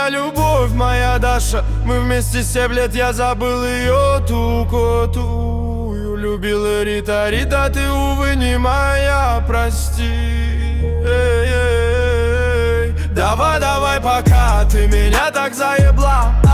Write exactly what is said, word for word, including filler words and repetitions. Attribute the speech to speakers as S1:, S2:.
S1: моя любовь, моя Даша. Мы вместе семь лет, я забыл ее тукотую. Любила Рита, Рита, ты, увы, не моя, прости. Эй, эй, эй. Давай, давай, пока ты меня так заебла.